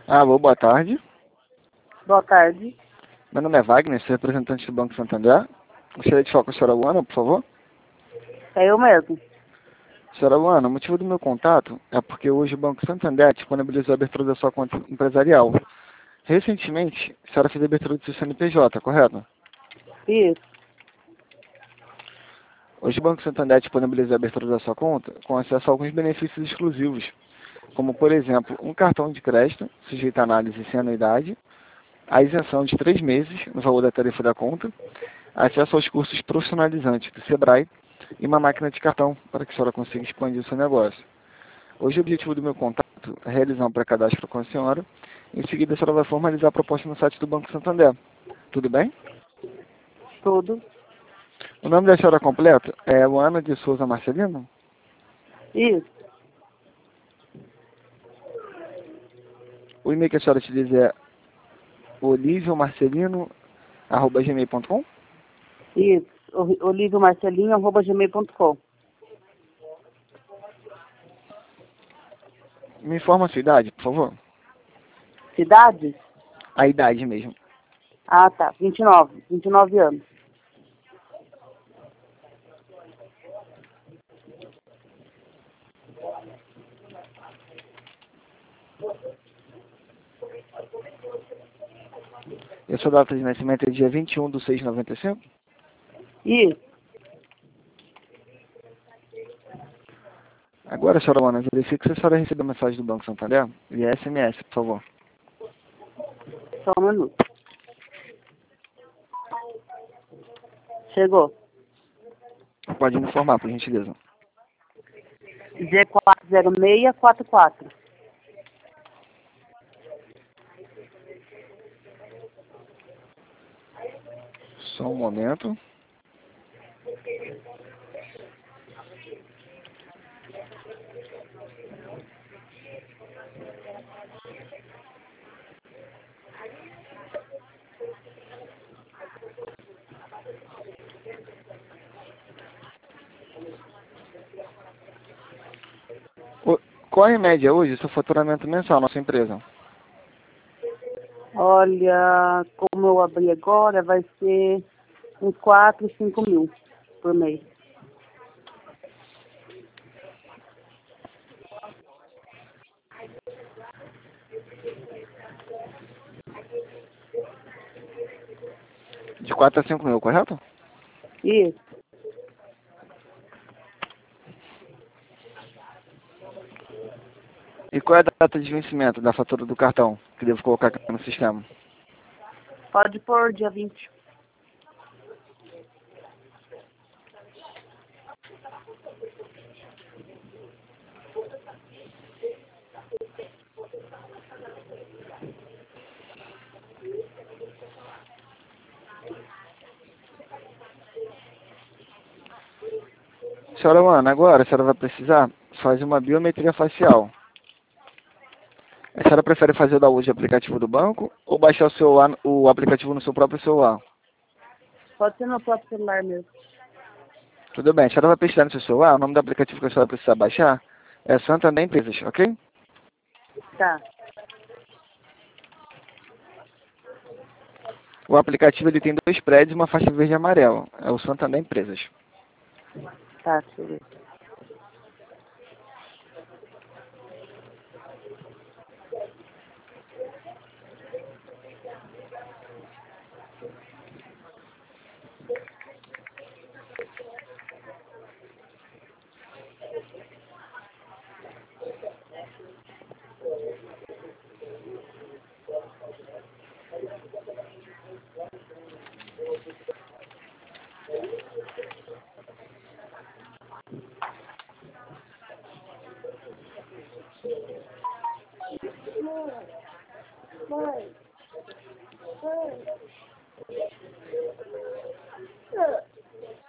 Alô, boa tarde. Boa tarde. Meu nome é Wagner, sou representante do Banco Santander. Gostaria de falar com a senhora Luana, por favor. É eu mesmo. Senhora Luana, o motivo do meu contato é porque hoje o Banco Santander disponibilizou a abertura da sua conta empresarial. Recentemente, a senhora fez a abertura do seu CNPJ, correto? Isso. Hoje o Banco Santander disponibilizou a abertura da sua conta com acesso a alguns benefícios exclusivos, como, por exemplo, um cartão de crédito sujeito a análise sem anuidade, a isenção de 3 meses no valor da tarifa da conta, acesso aos cursos profissionalizantes do Sebrae e uma máquina de cartão para que a senhora consiga expandir o seu negócio. Hoje o objetivo do meu contato é realizar um pré-cadastro com a senhora. Em seguida a senhora vai formalizar a proposta no site do Banco Santander. Tudo bem? Tudo. O nome da senhora completo é Luana de Souza Marcelino? Isso. O e-mail que a senhora utiliza é oliviomarcelino@gmail.com? Isso. oliviomarcelinho@gmail.com. Me informa a sua idade, por favor. Cidade? A idade mesmo. Ah, tá. 29 anos. E a sua data de nascimento é dia 21/6/95? Isso. Agora, senhora Luana, verifique se a senhora recebeu a mensagem do Banco Santander via SMS, por favor. Só um minuto. Chegou. Pode me informar, por gentileza. Z40644. Só um momento. Qual é em média hoje o seu faturamento mensal na sua empresa? Olha, como eu abri agora, vai ser uns 4, 5 mil por mês. De 4 a 5 mil, correto? Isso. E qual é a data de vencimento da fatura do cartão que devo colocar aqui no sistema? Pode pôr dia 20. Senhora Luana, agora a senhora vai precisar fazer uma biometria facial. A senhora prefere fazer o download de aplicativo do banco ou baixar o aplicativo no seu próprio celular? Pode ser no próprio celular mesmo. Tudo bem, a senhora vai pesquisar no seu celular, o nome do aplicativo que a senhora precisa baixar é Santander Empresas, ok? Tá. O aplicativo ele tem 2 prédios e uma faixa verde e amarela. É o Santander Empresas. Tá, deixa eu ver. Mãe.